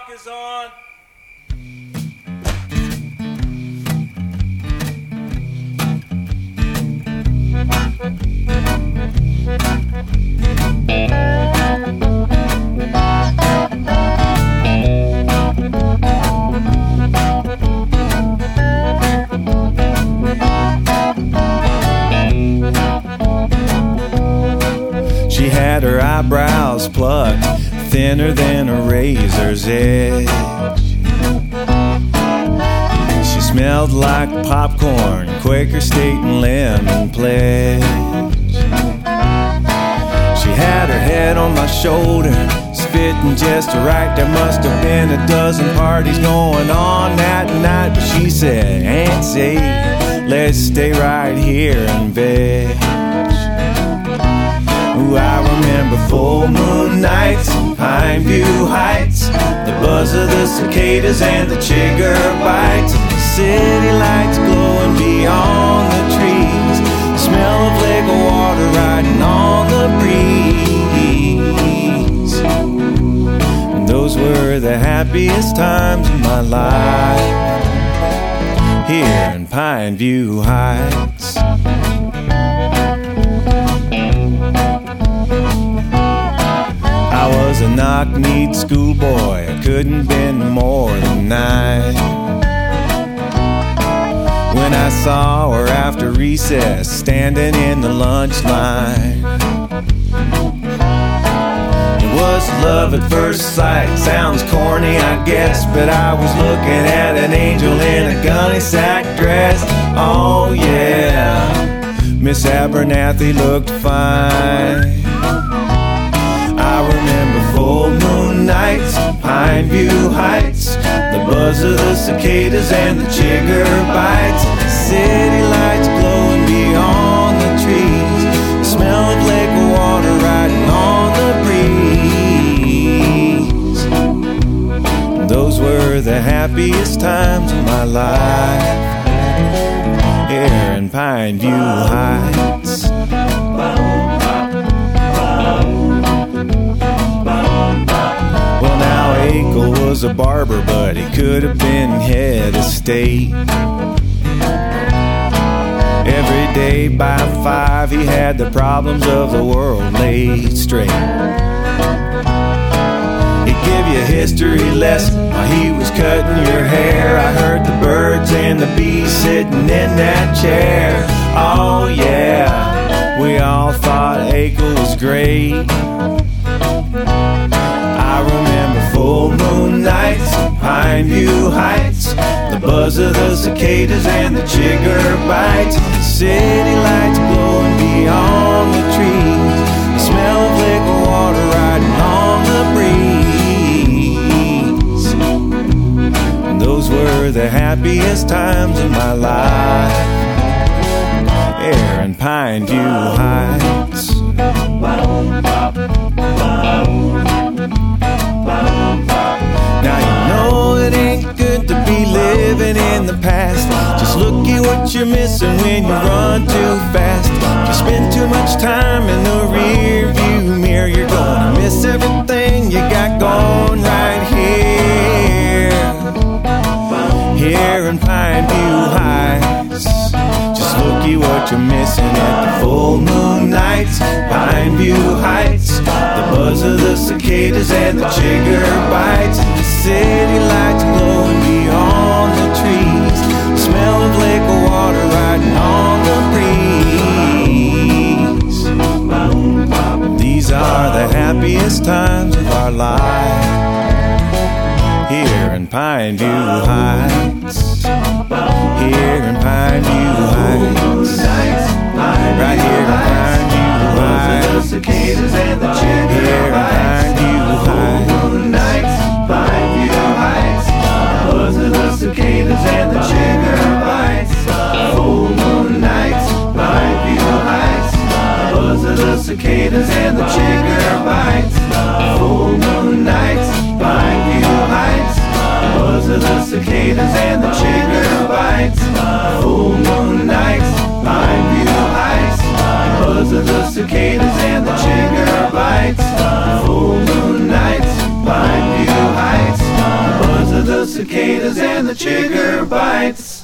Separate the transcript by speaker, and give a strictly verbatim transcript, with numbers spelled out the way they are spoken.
Speaker 1: rock is on.
Speaker 2: She had her eyebrows plucked, thinner than a razor's edge. She smelled like popcorn, Quaker State and Lemon Pledge. She had her head on my shoulder, spitting just right. There must have been a dozen parties going on that night, but she said, "Nancy, let's stay right here in bed." Ooh, I remember full moon nights, Pine View Heights, the buzz of the cicadas and the chigger bites, the city lights glowing beyond the trees, the smell of lake water riding on the breeze. And those were the happiest times of my life, here in Pine View Heights. I was a knock-kneed schoolboy, I couldn't been more than nine, when I saw her after recess, standing in the lunch line. It was love at first sight, sounds corny I guess, but I was looking at an angel in a gunny sack dress. Oh yeah, Miss Abernathy looked fine. I remember full moon nights, Pine View Heights, the buzz of the cicadas and the chigger bites, the city lights glowing beyond the trees, the smell of lake water riding on the breeze. Those were the happiest times of my life, here in Pine View Heights. Akel was a barber, but he could have been head of state. Every day by five he had the problems of the world laid straight. He'd give you a history lesson while he was cutting your hair. I heard the birds and the bees sitting in that chair. Oh yeah, we all thought Akel was great. I remember full moon nights, Pine View Heights, the buzz of the cicadas and the chigger bites, the city lights glowing beyond the trees, the smell of liquor water riding on the breeze. And those were the happiest times of my life, here in Pine View Heights. Now you know it ain't good to be living in the past. Just look at what you're missing when you run too fast. If you spend too much time in the rear view mirror, you're gonna miss everything you got going right here, here in Pine View Heights. Just look at what you're missing at the full moon nights, Pine View Heights, the buzz of the cicadas and the chigger bites, the city lights glowing beyond the trees, the smell of lake water riding on the breeze. These are the happiest times of our life, here in Pine View Heights, here in Pine View Heights, right here in Pine View Heights, cicadas and the chigger bites, full moon nights, Pine View Heights, the buzz of the cicadas and the chigger bites, full moon nights, Pine View Heights, the buzz of the cicadas and the chigger bites, full moon nights, Pine View Heights, the buzz of the cicadas and the chigger bites, full moon nights, Pine View Heights, the buzz of the cicadas and the chigger bites, full moon nights, Pine View Heights, cicadas and the chigger bites.